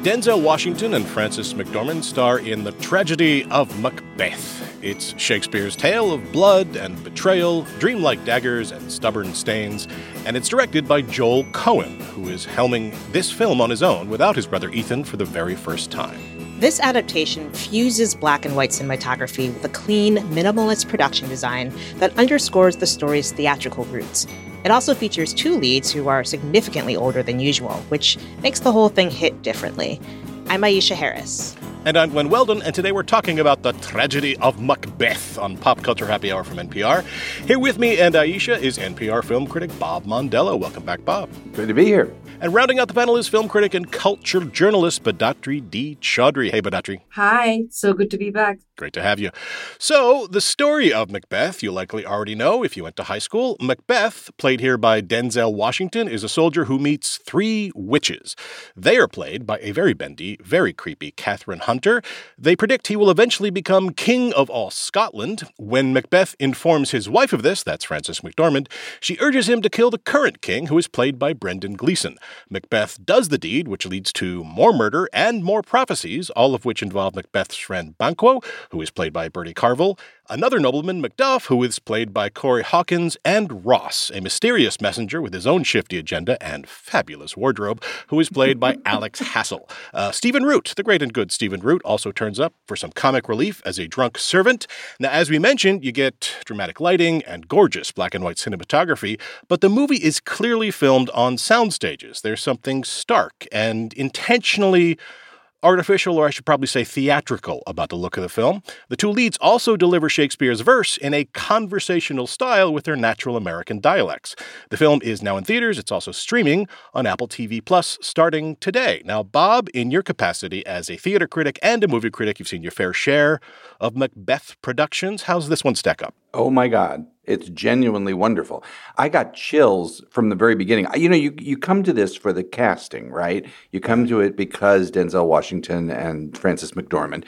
Denzel Washington and Frances McDormand star in The Tragedy of Macbeth. It's Shakespeare's tale of blood and betrayal, dreamlike daggers and stubborn stains, and it's directed by Joel Cohen, who is helming this film on his own without his brother Ethan for the very first time. This adaptation fuses black and white cinematography with a clean, minimalist production design that underscores the story's theatrical roots. It also features two leads who are significantly older than usual, which makes the whole thing hit differently. I'm Aisha Harris. And I'm Glenn Weldon, and today we're talking about The Tragedy of Macbeth on Pop Culture Happy Hour from NPR. Here with me and Aisha is NPR film critic Bob Mondello. Welcome back, Bob. Good to be here. And rounding out the panel is film critic and culture journalist Badatri D. Chaudhry. Hey, Badatri. Hi. So good to be back. Great to have you. So, the story of Macbeth, you likely already know if you went to high school. Macbeth, played here by Denzel Washington, is a soldier who meets three witches. They are played by a very bendy, very creepy Catherine Hunter. They predict he will eventually become king of all Scotland. When Macbeth informs his wife of this, that's Frances McDormand, she urges him to kill the current king, who is played by Brendan Gleeson. Macbeth does the deed, which leads to more murder and more prophecies, all of which involve Macbeth's friend Banquo, who is played by Bertie Carvel, another nobleman, Macduff, who is played by Corey Hawkins, and Ross, a mysterious messenger with his own shifty agenda and fabulous wardrobe, who is played by Alex Hassel. Stephen Root, the great and good Stephen Root, also turns up for some comic relief as a drunk servant. Now, as we mentioned, you get dramatic lighting and gorgeous black and white cinematography, but the movie is clearly filmed on sound stages. There's something stark and intentionally artificial, or I should probably say theatrical, about the look of the film. The two leads also deliver Shakespeare's verse in a conversational style with their natural American dialects. The film is now in theaters. It's also streaming on Apple TV Plus starting today. Now, Bob, in your capacity as a theater critic and a movie critic, you've seen your fair share of Macbeth productions. How's this one stack up? Oh, my God. It's genuinely wonderful. I got chills from the very beginning. You come to this for the casting, right? You come to it because Denzel Washington and Frances McDormand.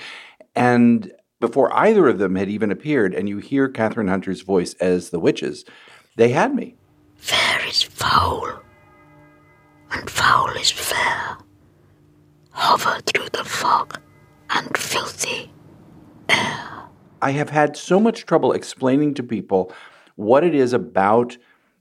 And before either of them had even appeared, and you hear Catherine Hunter's voice as the witches, they had me. Fair is foul, and foul is fair. Hover through the fog and filthy air. I have had so much trouble explaining to people what it is about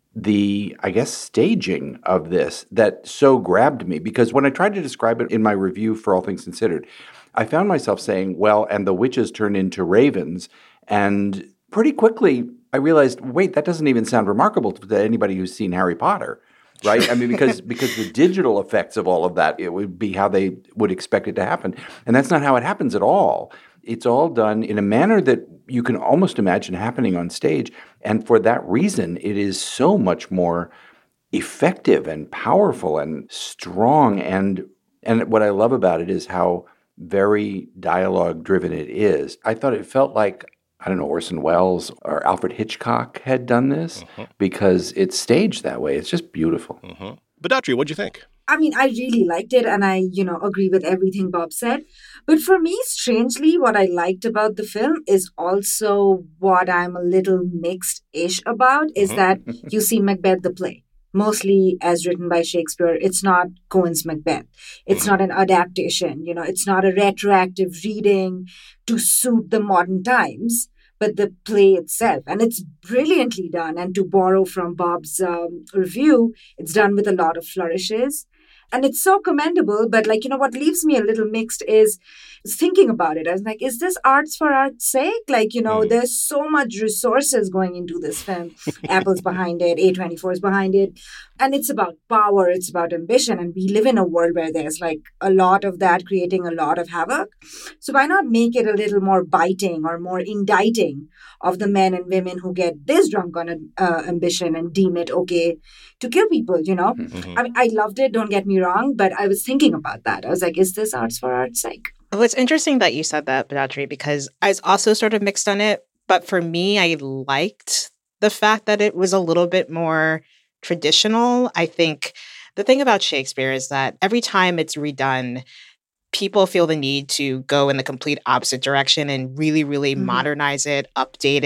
the, staging of this that so grabbed me. Because when I tried to describe it in my review for All Things Considered, I found myself saying, well, and the witches turn into ravens. And pretty quickly, I realized, wait, that doesn't even sound remarkable to anybody who's seen Harry Potter. Right? I mean, because the digital effects of all of that, it would be how they would expect it to happen. And that's not how it happens at all. It's all done in a manner that you can almost imagine happening on stage. And for that reason, it is so much more effective and powerful and strong. And what I love about it is how very dialogue-driven it is. I thought it felt like, Orson Welles or Alfred Hitchcock had done this because it's staged that way. It's just beautiful. Badatri, what'd you think? I mean, I really liked it, and I, agree with everything Bob said. But for me, strangely, what I liked about the film is also what I'm a little mixed-ish about, is that you see Macbeth the play, mostly as written by Shakespeare. It's not Cohen's Macbeth. It's not an adaptation. It's not a retroactive reading to suit the modern times, but the play itself. And it's brilliantly done. And to borrow from Bob's review, it's done with a lot of flourishes. And it's so commendable, but what leaves me a little mixed is thinking about it. I was like, is this arts for art's sake? There's so much resources going into this film. Apple's behind it, A24 is behind it. And it's about power, it's about ambition. And we live in a world where there's a lot of that creating a lot of havoc. So why not make it a little more biting or more indicting of the men and women who get this drunk on ambition and deem it okay to kill people, I mean, I loved it, don't get me wrong, but I was thinking about that. I was like, is this arts for art's sake? Well, it's interesting that you said that, Badatri, because I was also sort of mixed on it. But for me, I liked the fact that it was a little bit more traditional. I think the thing about Shakespeare is that every time it's redone, people feel the need to go in the complete opposite direction and really, really modernize it, update it,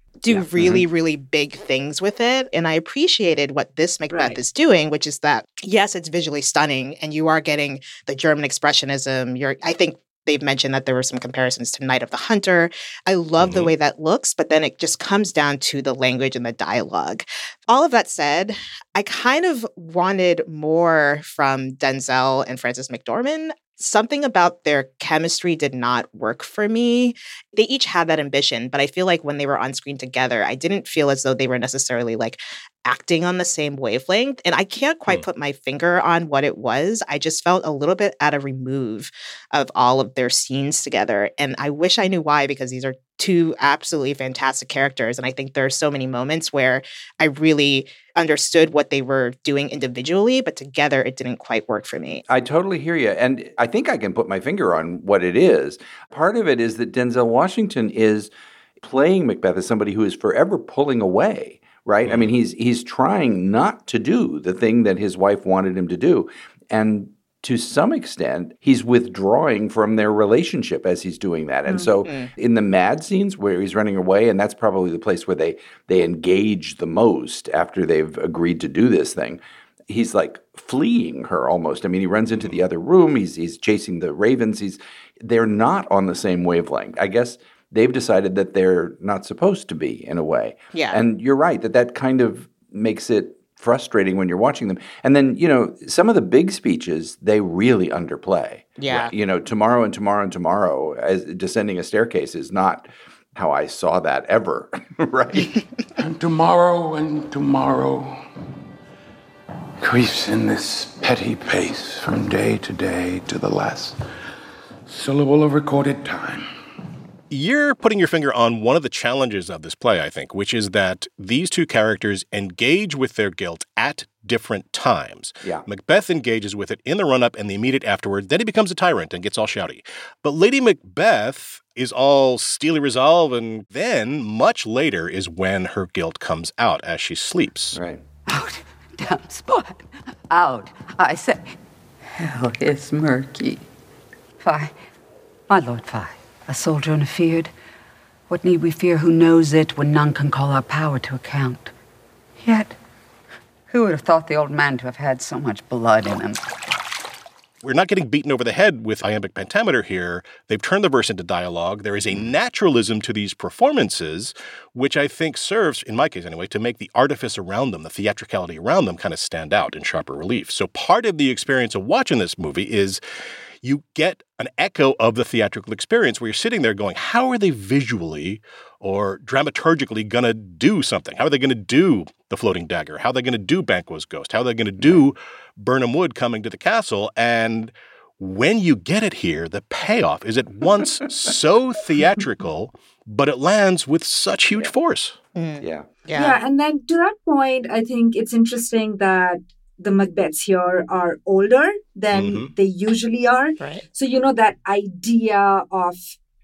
do really, really big things with it. And I appreciated what this Macbeth is doing, which is that, yes, it's visually stunning and you are getting the German expressionism. I think they've mentioned that there were some comparisons to Night of the Hunter. I love the way that looks, but then it just comes down to the language and the dialogue. All of that said, I kind of wanted more from Denzel and Frances McDormand. Something about their chemistry did not work for me. They each had that ambition, but I feel like when they were on screen together, I didn't feel as though they were necessarily like acting on the same wavelength. And I can't quite put my finger on what it was. I just felt a little bit out of remove of all of their scenes together. And I wish I knew why, because these are two absolutely fantastic characters. And I think there are so many moments where I really understood what they were doing individually, but together it didn't quite work for me. I totally hear you. And I think I can put my finger on what it is. Part of it is that Denzel Washington is playing Macbeth as somebody who is forever pulling away, right? I mean, he's trying not to do the thing that his wife wanted him to do. And to some extent, he's withdrawing from their relationship as he's doing that. And so in the mad scenes where he's running away, and that's probably the place where they engage the most after they've agreed to do this thing, he's like fleeing her almost. I mean, he runs into the other room. He's chasing the ravens. They're not on the same wavelength. I guess they've decided that they're not supposed to be, in a way. Yeah. And you're right that kind of makes it frustrating when you're watching them. And then, some of the big speeches, they really underplay. Yeah. Tomorrow and tomorrow and tomorrow, as descending a staircase is not how I saw that ever, right? And tomorrow creeps in this petty pace from day to day to the last syllable of recorded time. You're putting your finger on one of the challenges of this play, I think, which is that these two characters engage with their guilt at different times. Yeah. Macbeth engages with it in the run-up and the immediate afterward. Then he becomes a tyrant and gets all shouty. But Lady Macbeth is all steely resolve, and then, much later, is when her guilt comes out as she sleeps. Right. Out, damn spot. Out, I say. Hell is murky. Fie, my lord, fie. A soldier and afeard. What need we fear who knows it when none can call our power to account? Yet, who would have thought the old man to have had so much blood in him? We're not getting beaten over the head with iambic pentameter here. They've turned the verse into dialogue. There is a naturalism to these performances, which I think serves, in my case anyway, to make the artifice around them, the theatricality around them kind of stand out in sharper relief. So part of the experience of watching this movie is you get an echo of the theatrical experience where you're sitting there going, how are they visually or dramaturgically going to do something? How are they going to do the floating dagger? How are they going to do Banquo's ghost? How are they going to do Birnam Wood coming to the castle? And when you get it here, the payoff is at once so theatrical, but it lands with such huge force. Yeah. Yeah, and then to that point, I think it's interesting that the Macbeths here are older than they usually are. Right. So, that idea of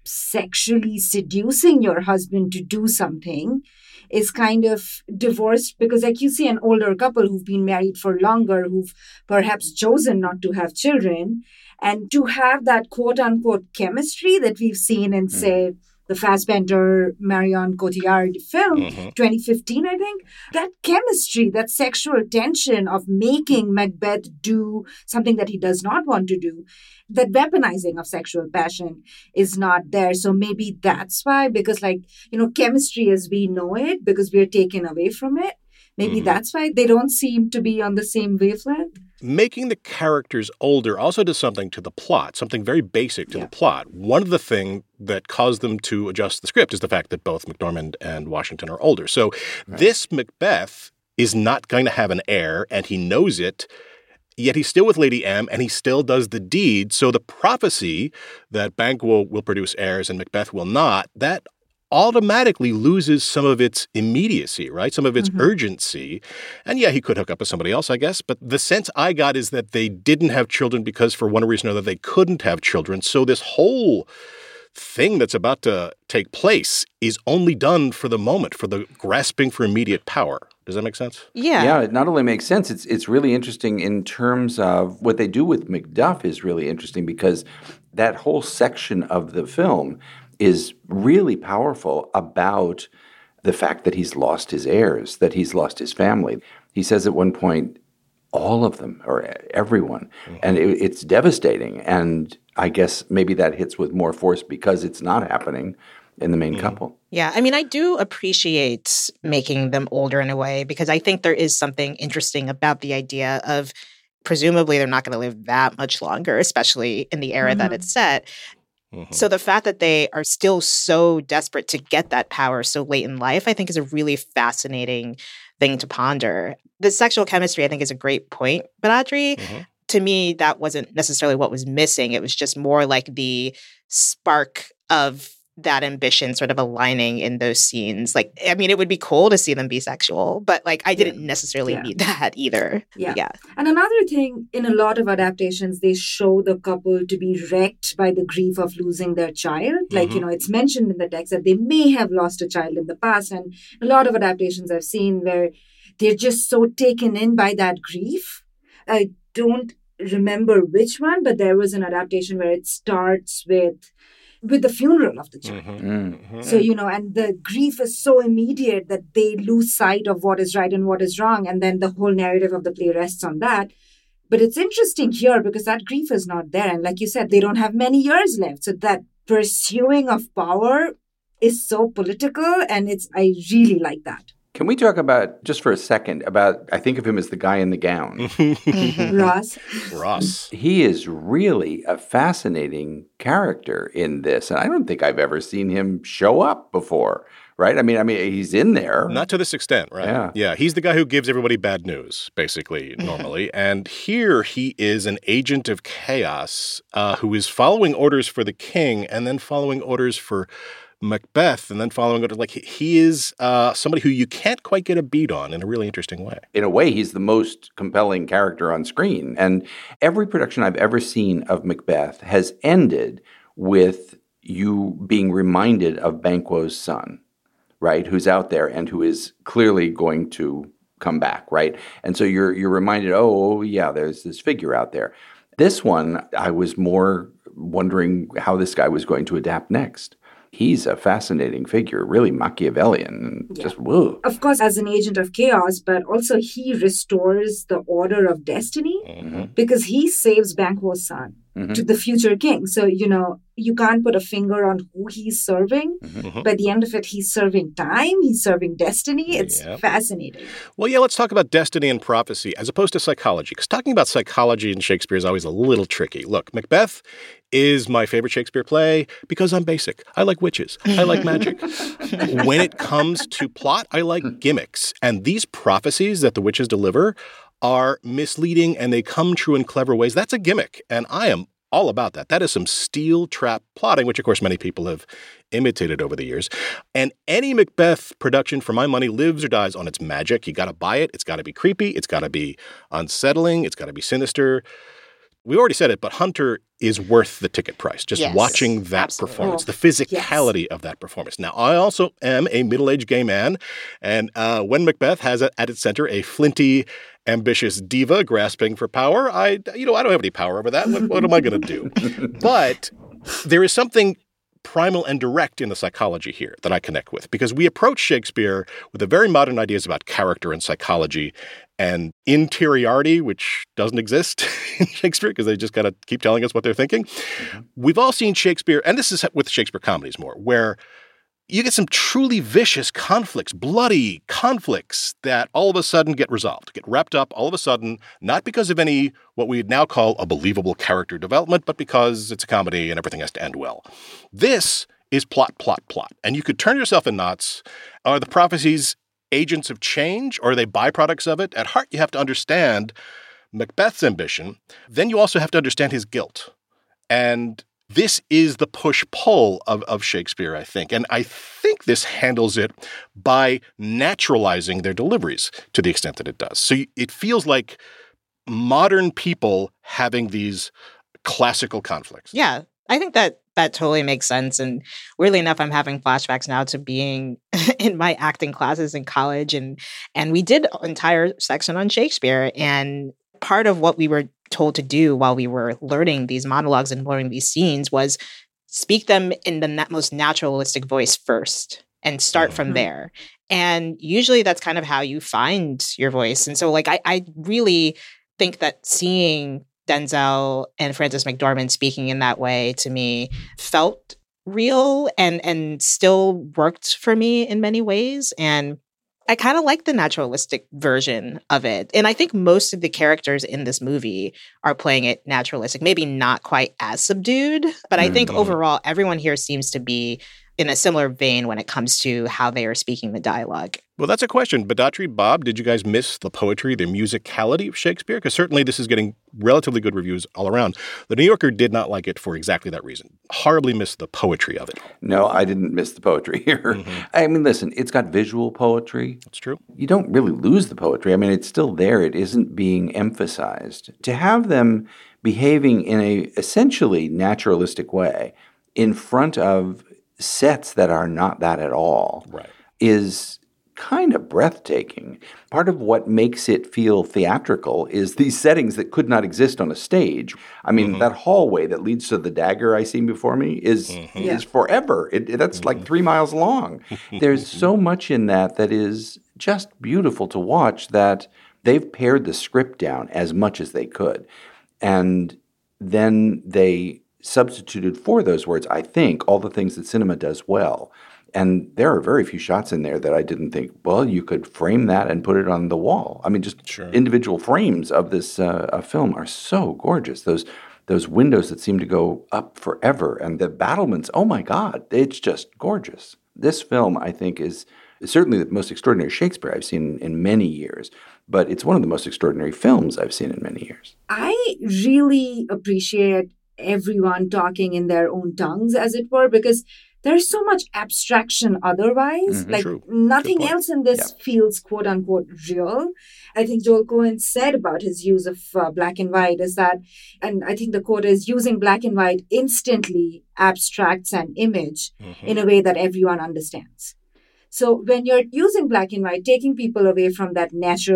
sexually seducing your husband to do something is kind of divorced, because like you see an older couple who've been married for longer, who've perhaps chosen not to have children, and to have that quote unquote chemistry that we've seen in, say, the Fassbender Marion Cotillard film, 2015, I think. That chemistry, that sexual tension of making Macbeth do something that he does not want to do, that weaponizing of sexual passion is not there. So maybe that's why, because chemistry as we know it, because we're taken away from it, maybe that's why they don't seem to be on the same wavelength. Making the characters older also does something to the plot, something very basic to the plot. One of the things that caused them to adjust the script is the fact that both McDormand and Washington are older. So this Macbeth is not going to have an heir, and he knows it, yet he's still with Lady M, and he still does the deed. So the prophecy that Banquo will produce heirs and Macbeth will not, that automatically loses some of its immediacy, right? Some of its urgency. And yeah, he could hook up with somebody else, I guess. But the sense I got is that they didn't have children because for one reason or another they couldn't have children. So this whole thing that's about to take place is only done for the moment, for the grasping for immediate power. Does that make sense? Yeah. Yeah, it not only makes sense, it's really interesting in terms of what they do with Macduff is really interesting, because that whole section of the film is really powerful about the fact that he's lost his heirs, that he's lost his family. He says at one point, all of them, or everyone. And it's devastating. And I guess maybe that hits with more force because it's not happening in the main couple. Yeah, I mean, I do appreciate making them older in a way because I think there is something interesting about the idea of presumably they're not going to live that much longer, especially in the era that it's set. So the fact that they are still so desperate to get that power so late in life, I think is a really fascinating thing to ponder. The sexual chemistry, I think, is a great point, but Audrey, to me, that wasn't necessarily what was missing. It was just more like the spark of that ambition sort of aligning in those scenes. Like, I mean, it would be cool to see them be sexual, but like, I didn't necessarily need that either. Yeah. And another thing, in a lot of adaptations, they show the couple to be wrecked by the grief of losing their child. Like, it's mentioned in the text that they may have lost a child in the past. And a lot of adaptations I've seen where they're just so taken in by that grief. I don't remember which one, but there was an adaptation where it starts with the funeral of the child. So, and the grief is so immediate that they lose sight of what is right and what is wrong. And then the whole narrative of the play rests on that. But it's interesting here because that grief is not there. And like you said, they don't have many years left. So that pursuing of power is so political. And I really like that. Can we talk about, just for a second, about, I think of him as the guy in the gown. Ross. He is really a fascinating character in this. And I don't think I've ever seen him show up before, right? I mean, he's in there. Not to this extent, right? Yeah. He's the guy who gives everybody bad news, basically, normally. And here he is an agent of chaos who is following orders for the king and then following orders for Macbeth, and then following it, like he is somebody who you can't quite get a beat on in a really interesting way. In a way, he's the most compelling character on screen. And every production I've ever seen of Macbeth has ended with you being reminded of Banquo's son, right, who's out there and who is clearly going to come back, right? And so you're reminded, oh, yeah, there's this figure out there. This one, I was more wondering how this guy was going to adapt next. He's a fascinating figure, really Machiavellian, just whoa. Of course, as an agent of chaos, but also he restores the order of destiny because he saves Banquo's son to the future king. So, you can't put a finger on who he's serving. By the end of it, he's serving time, he's serving destiny. It's fascinating. Well, let's talk about destiny and prophecy as opposed to psychology, because talking about psychology in Shakespeare is always a little tricky. Look, Macbeth is my favorite Shakespeare play because I'm basic. I like witches. I like magic. When it comes to plot, I like gimmicks. And these prophecies that the witches deliver are misleading and they come true in clever ways. That's a gimmick. And I am all about that. That is some steel trap plotting, which, of course, many people have imitated over the years. And any Macbeth production, for my money, lives or dies on its magic. You got to buy it. It's got to be creepy. It's got to be unsettling. It's got to be sinister. We already said it, but Hunter is worth the ticket price. Just watching that performance, the physicality of that performance. Now, I also am a middle-aged gay man, and when Macbeth has at its center a flinty, ambitious diva grasping for power, I don't have any power over that. What am I going to do? But there is something primal and direct in the psychology here that I connect with, because we approach Shakespeare with the very modern ideas about character and psychology and interiority, which doesn't exist in Shakespeare because they just got to keep telling us what they're thinking. We've all seen Shakespeare, and this is with Shakespeare comedies more, where you get some truly vicious conflicts, bloody conflicts that all of a sudden get resolved, get wrapped up all of a sudden, not because of any what we'd now call a believable character development, but because it's a comedy and everything has to end well. This is plot. And you could turn yourself in knots. Are the prophecies agents of change, or are they byproducts of it? At heart, you have to understand Macbeth's ambition. Then you also have to understand his guilt. And this is the push-pull of Shakespeare, I think. And I think this handles it by naturalizing their deliveries to the extent that it does. So it feels like modern people having these classical conflicts. Yeah, I think that totally makes sense. And weirdly enough, I'm having flashbacks now to being in my acting classes in college. And we did an entire section on Shakespeare. And part of what we were told to do while we were learning these monologues and learning these scenes was speak them in the most naturalistic voice first. and start from there. And usually that's kind of how you find your voice. And so like I really think that seeing Denzel and Frances McDormand speaking in that way to me felt real and still worked for me in many ways. And I kind of like the naturalistic version of it. And I think most of the characters in this movie are playing it naturalistic, maybe not quite as subdued, but I think overall everyone here seems to be in a similar vein when it comes to how they are speaking the dialogue. Well, that's a question. Badatri, Bob, did you guys miss the poetry, the musicality of Shakespeare? Because certainly this is getting relatively good reviews all around. The New Yorker did not like it for exactly that reason. Horribly missed the poetry of it. No, I didn't miss the poetry here. I mean, listen, it's got visual poetry. That's true. You don't really lose the poetry. I mean, it's still there. It isn't being emphasized. To have them behaving in a essentially naturalistic way in front of sets that are not that at all is kind of breathtaking. Part of what makes it feel theatrical is these settings that could not exist on a stage. I mean, that hallway that leads to the dagger I see before me is forever. That's like 3 miles long. There's so much in that is just beautiful to watch that they've pared the script down as much as they could. And then they substituted for those words, I think, all the things that cinema does well. And there are very few shots in there that I didn't think, well, you could frame that and put it on the wall. I mean, just individual frames of this film are so gorgeous. Those windows that seem to go up forever and the battlements, oh my God, it's just gorgeous. This film, I think, is certainly the most extraordinary Shakespeare I've seen in many years, but it's one of the most extraordinary films I've seen in many years. I really appreciate everyone talking in their own tongues, as it were, because there's so much abstraction otherwise. Nothing else in this feels quote unquote real. I think Joel Cohen said about his use of black and white is that, and I think the quote is, using black and white instantly abstracts an image in a way that everyone understands. So when you're using black and white, taking people away from that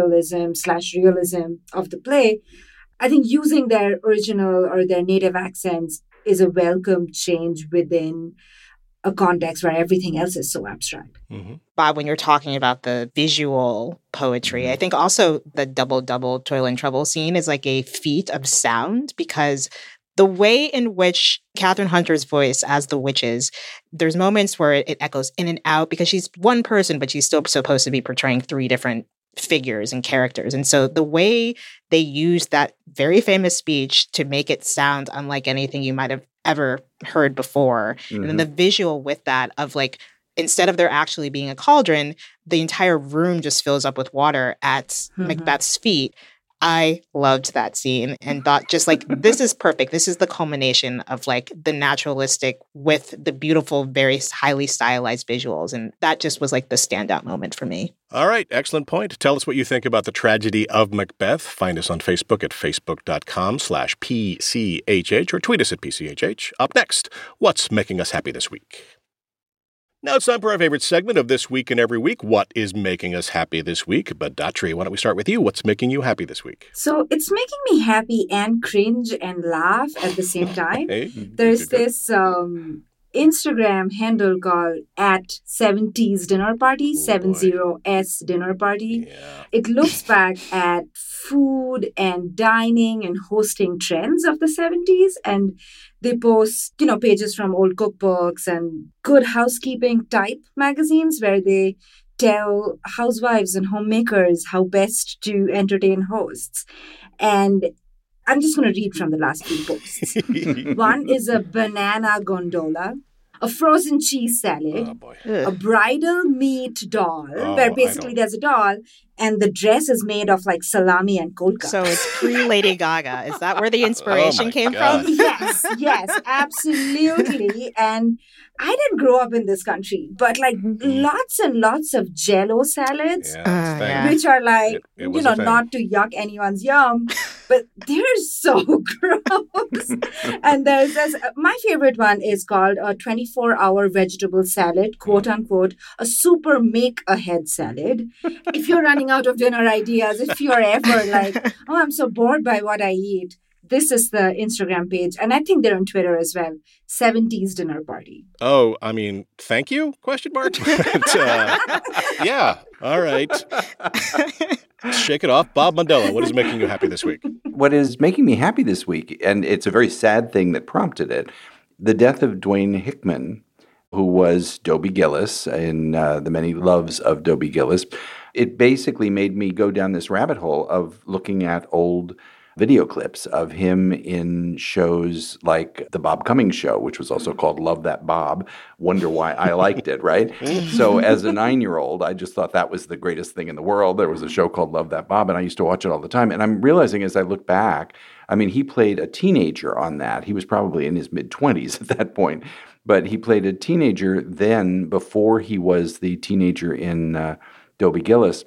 naturalism/realism of the play, I think using their original or their native accents is a welcome change within a context where everything else is so abstract. Bob, when you're talking about the visual poetry, I think also the double toil and trouble scene is like a feat of sound, because the way in which Catherine Hunter's voice as the witches, there's moments where it echoes in and out because she's one person, but she's still supposed to be portraying 3 different figures and characters. And so the way they use that very famous speech to make it sound unlike anything you might have ever heard before. And then the visual with that of like, instead of there actually being a cauldron, the entire room just fills up with water at Macbeth's feet. I loved that scene and thought just like, this is perfect. This is the culmination of like the naturalistic with the beautiful, very highly stylized visuals. And that just was like the standout moment for me. All right. Excellent point. Tell us what you think about the tragedy of Macbeth. Find us on Facebook at facebook.com/PCHH or tweet us at PCHH. Up next, what's making us happy this week? Now it's time for our favorite segment of This Week and Every Week. What is making us happy this week? Badatri, why don't we start with you? What's making you happy this week? So it's making me happy and cringe and laugh at the same time. There's this Instagram handle called @70s Dinner Party, 70s Dinner Party. Yeah. It looks back at food and dining and hosting trends of the 70s, and they post, pages from old cookbooks and Good Housekeeping type magazines where they tell housewives and homemakers how best to entertain hosts. And I'm just going to read from the last 2 posts. One is a banana gondola, a frozen cheese salad, a bridal meat doll, where basically there's a doll and the dress is made of like salami and cold cuts. So it's pre-Lady Gaga. Is that where the inspiration came from? Yes, absolutely. And I didn't grow up in this country, but like lots and lots of Jell-O salads, which are like, not to yuck anyone's yum, but they're so gross. And there's this, my favorite one is called a 24-hour vegetable salad, quote unquote, a super make-ahead salad. If you're running out of dinner ideas, if you're ever like, oh, I'm so bored by what I eat, This is the Instagram page, and I think they're on Twitter as well. 70s Dinner Party. Oh, I mean, thank you? Question mark. But, yeah. All right. Shake it off. Bob Mondello, what is making you happy this week? What is making me happy this week, and it's a very sad thing that prompted it, the death of Dwayne Hickman, who was Dobie Gillis in The Many Loves of Dobie Gillis. It basically made me go down this rabbit hole of looking at old video clips of him in shows like The Bob Cummings Show, which was also called Love That Bob. Wonder why I liked it, right? So as a 9-year-old, I just thought that was the greatest thing in the world. There was a show called Love That Bob, and I used to watch it all the time. And I'm realizing as I look back, I mean, he played a teenager on that. He was probably in his mid-20s at that point. But he played a teenager then before he was the teenager in Dobie Gillis.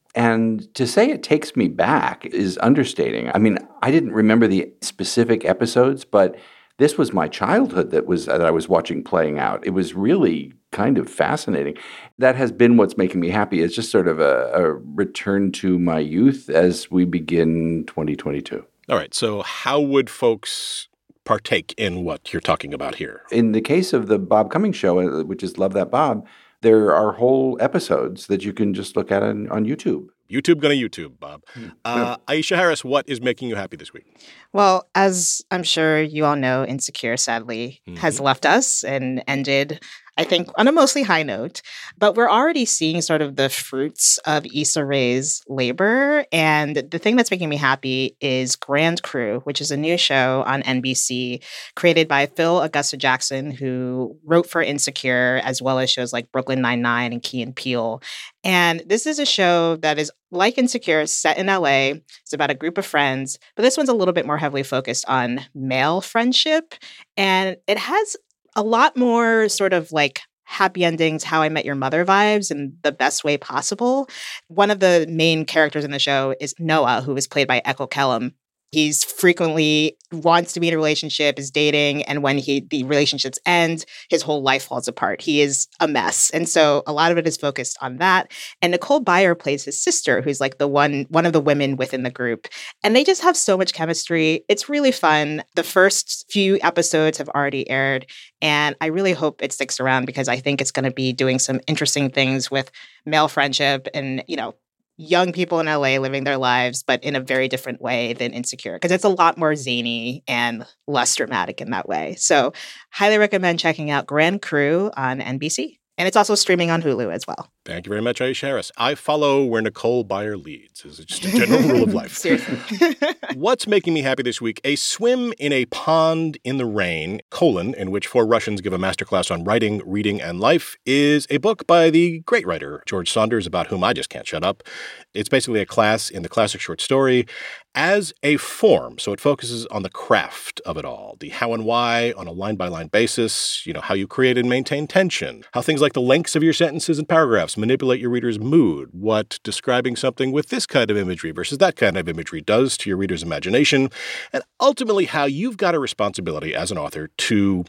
And to say it takes me back is understating. I mean, I didn't remember the specific episodes, but this was my childhood that I was watching playing out. It was really kind of fascinating. That has been what's making me happy. It's just sort of a return to my youth as we begin 2022. All right. So how would folks partake in what you're talking about here? In the case of the Bob Cummings Show, which is Love That Bob, there are whole episodes that you can just look at on YouTube. YouTube gonna YouTube, Bob. Aisha Harris, what is making you happy this week? Well, as I'm sure you all know, Insecure, sadly, has left us and ended, I think, on a mostly high note. But we're already seeing sort of the fruits of Issa Rae's labor. And the thing that's making me happy is Grand Crew, which is a new show on NBC created by Phil Augusta Jackson, who wrote for Insecure, as well as shows like Brooklyn Nine-Nine and Key and Peele. And this is a show that is like Insecure, set in LA. It's about a group of friends, but this one's a little bit more heavily focused on male friendship. And it has a lot more sort of like happy endings, How I Met Your Mother vibes in the best way possible. One of the main characters in the show is Noah, who is played by Echo Kellum. He's frequently wants to be in a relationship, is dating, and when the relationships end, his whole life falls apart. He is a mess. And so a lot of it is focused on that. And Nicole Byer plays his sister, who's like the one of the women within the group. And they just have so much chemistry. It's really fun. The first few episodes have already aired, and I really hope it sticks around because I think it's going to be doing some interesting things with male friendship and, young people in LA living their lives, but in a very different way than Insecure, because it's a lot more zany and less dramatic in that way. So highly recommend checking out Grand Crew on NBC. And it's also streaming on Hulu as well. Thank you very much, Aisha Harris. I follow where Nicole Byer leads. Is just a general rule of life. Seriously. What's making me happy this week? A Swim in a Pond in the Rain, in which 4 Russians give a masterclass on writing, reading, and life, is a book by the great writer George Saunders, about whom I just can't shut up. It's basically a class in the classic short story as a form. So it focuses on the craft of it all, the how and why on a line-by-line basis, how you create and maintain tension, how things like the lengths of your sentences and paragraphs manipulate your reader's mood, what describing something with this kind of imagery versus that kind of imagery does to your reader's imagination, and ultimately how you've got a responsibility as an author to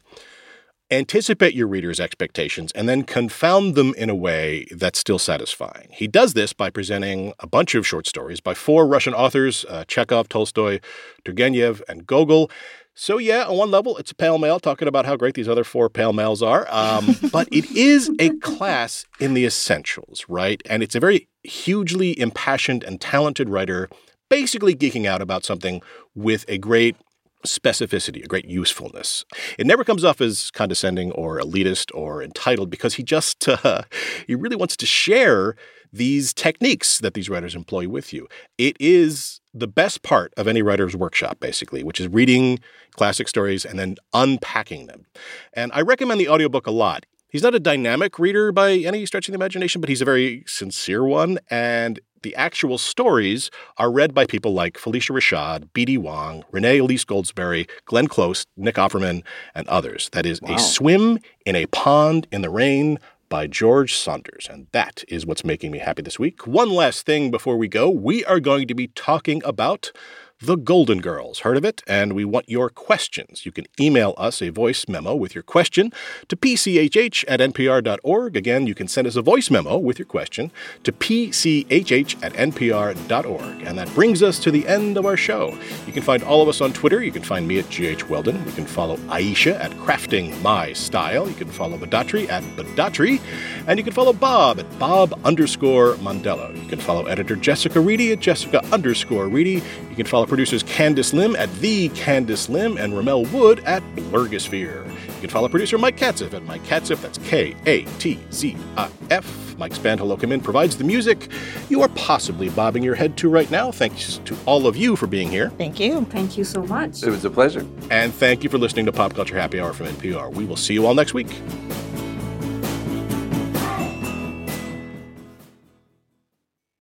anticipate your reader's expectations and then confound them in a way that's still satisfying. He does this by presenting a bunch of short stories by 4 Russian authors, Chekhov, Tolstoy, Turgenev, and Gogol. So yeah, on one level, it's a pale male talking about how great these other 4 pale males are. But it is a class in the essentials, right? And it's a very hugely impassioned and talented writer basically geeking out about something with a great specificity, a great usefulness. It never comes off as condescending or elitist or entitled because he just, he really wants to share these techniques that these writers employ with you. It is the best part of any writer's workshop, basically, which is reading classic stories and then unpacking them. And I recommend the audiobook a lot. He's not a dynamic reader by any stretch of the imagination, but he's a very sincere one. And the actual stories are read by people like Felicia Rashad, B.D. Wong, Renee Elise Goldsberry, Glenn Close, Nick Offerman, and others. That is A Swim in a Pond in the Rain by George Saunders. And that is what's making me happy this week. One last thing before we go. We are going to be talking about The Golden Girls. Heard of it? And we want your questions. You can email us a voice memo with your question to pchh@npr.org. Again, you can send us a voice memo with your question to pchh@npr.org. And that brings us to the end of our show. You can find all of us on Twitter. You can find me at GH Weldon. You can follow Aisha at Crafting My Style. You can follow Badatri at Badatri. And you can follow Bob at Bob_Mondello. You can follow editor Jessica Reedy at Jessica_Reedy. You can follow producers Candice Lim at The Candice Lim and Ramel Wood at Blurgosphere. You can follow producer Mike Katzif at Mike Katzif. That's Katzif. Mike's band Hello Come In provides the music you are possibly bobbing your head to right now. Thanks to all of you for being here. Thank you. Thank you so much. It was a pleasure. And thank you for listening to Pop Culture Happy Hour from NPR. We will see you all next week.